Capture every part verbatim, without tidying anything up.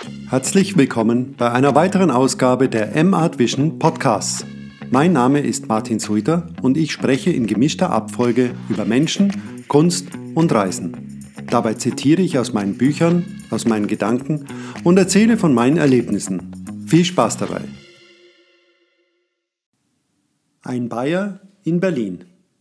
Herzlich willkommen bei einer weiteren Ausgabe der M-Art Vision Podcasts. Mein Name ist Martin Suiter und ich spreche in gemischter Abfolge über Menschen, Kunst und Reisen. Dabei zitiere ich aus meinen Büchern, aus meinen Gedanken und erzähle von meinen Erlebnissen. Viel Spaß dabei! Ein Bayer in Berlin.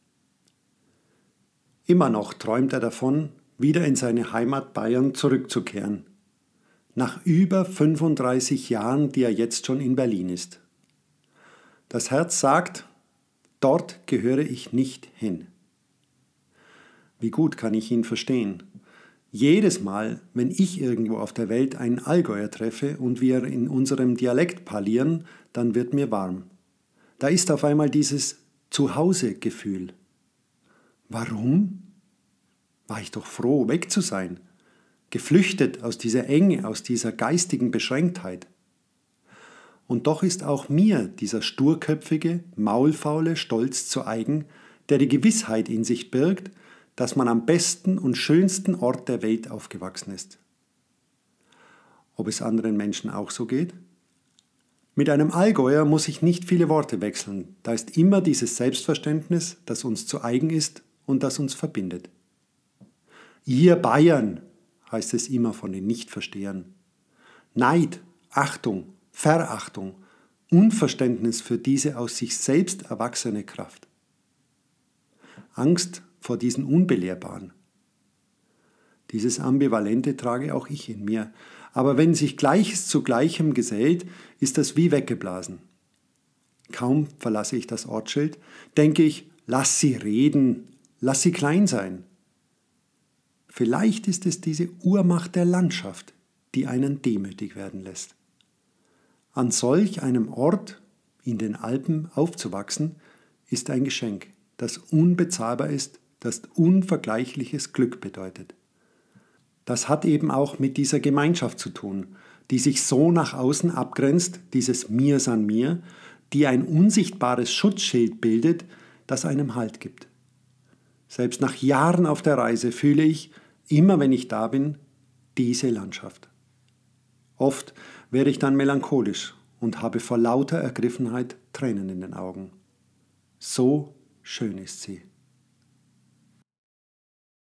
Immer noch träumt er davon, wieder in seine Heimat Bayern zurückzukehren. Nach über fünfunddreißig Jahren, die er jetzt schon in Berlin ist. Das Herz sagt, dort gehöre ich nicht hin. Wie gut kann ich ihn verstehen? Jedes Mal, wenn ich irgendwo auf der Welt einen Allgäuer treffe und wir in unserem Dialekt parlieren, dann wird mir warm. Da ist auf einmal dieses Zuhause-Gefühl. Warum? War ich doch froh, weg zu sein. Geflüchtet aus dieser Enge, aus dieser geistigen Beschränktheit. Und doch ist auch mir dieser sturköpfige, maulfaule Stolz zu eigen, der die Gewissheit in sich birgt, dass man am besten und schönsten Ort der Welt aufgewachsen ist. Ob es anderen Menschen auch so geht? Mit einem Allgäuer muss ich nicht viele Worte wechseln, da ist immer dieses Selbstverständnis, das uns zu eigen ist und das uns verbindet. Ihr Bayern, heißt es immer von den Nichtverstehern. Neid, Achtung, Verachtung, Unverständnis für diese aus sich selbst erwachsene Kraft. Angst vor diesen Unbelehrbaren. Dieses Ambivalente trage auch ich in mir, aber wenn sich Gleiches zu Gleichem gesellt, ist das wie weggeblasen. Kaum verlasse ich das Ortsschild, denke ich, lass sie reden, lass sie klein sein. Vielleicht ist es diese Urmacht der Landschaft, die einen demütig werden lässt. An solch einem Ort, in den Alpen, aufzuwachsen, ist ein Geschenk, das unbezahlbar ist, das unvergleichliches Glück bedeutet. Das hat eben auch mit dieser Gemeinschaft zu tun, die sich so nach außen abgrenzt, dieses Mir san mir, die ein unsichtbares Schutzschild bildet, das einem Halt gibt. Selbst nach Jahren auf der Reise fühle ich, immer wenn ich da bin, diese Landschaft. Oft werde ich dann melancholisch und habe vor lauter Ergriffenheit Tränen in den Augen. So schön ist sie.